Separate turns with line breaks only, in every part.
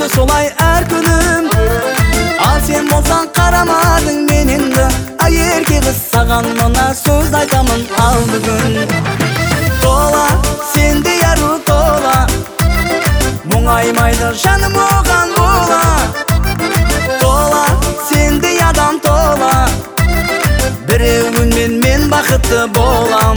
Өтті солай әр күнім. Ал сен болсаң қарамадың меніңді. Ай ерке қыз саған мына сөз айтамын ал бүгін. Тола, сенде ару тола, мұңаймайды жаным оған бола. Тола, сенде адам тола, біреуіңмен мен бақытты болам.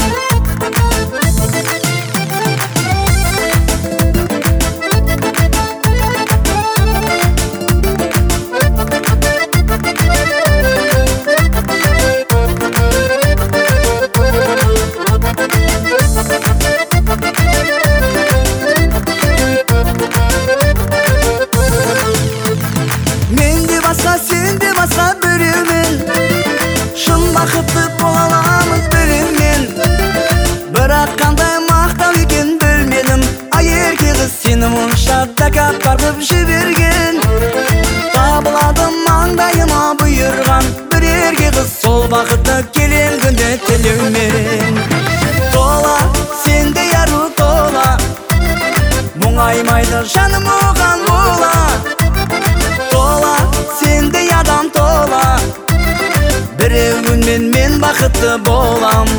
Сенде басқа біреумен шын бақытты бола аламыз біреумен. Бірақ қандай мақтау екен білмедім. Ай ерке қыз сені мұнша тәкаппар қып жіберген. Табылады маңдайыма бұйырған бір ерке қыз, сол бақытты келем күнде тілеумен. Тола, сенде ару тола, мұңаймайды жаным оған бола. Тола, сенде адам тола, біреуіңмен мен бақытты болам.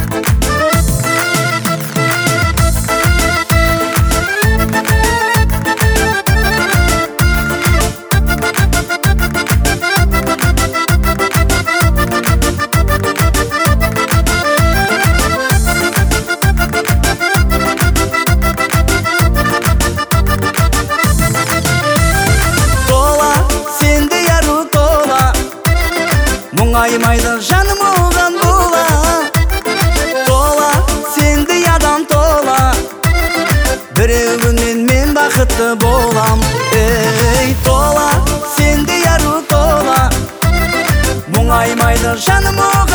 Мұңаймайды жаным оған бола. Тола, сенде адам тола, біреуіңмен мен бақытты болам. Ей, тола, сенде ару тола, мұңаймайды жаным оған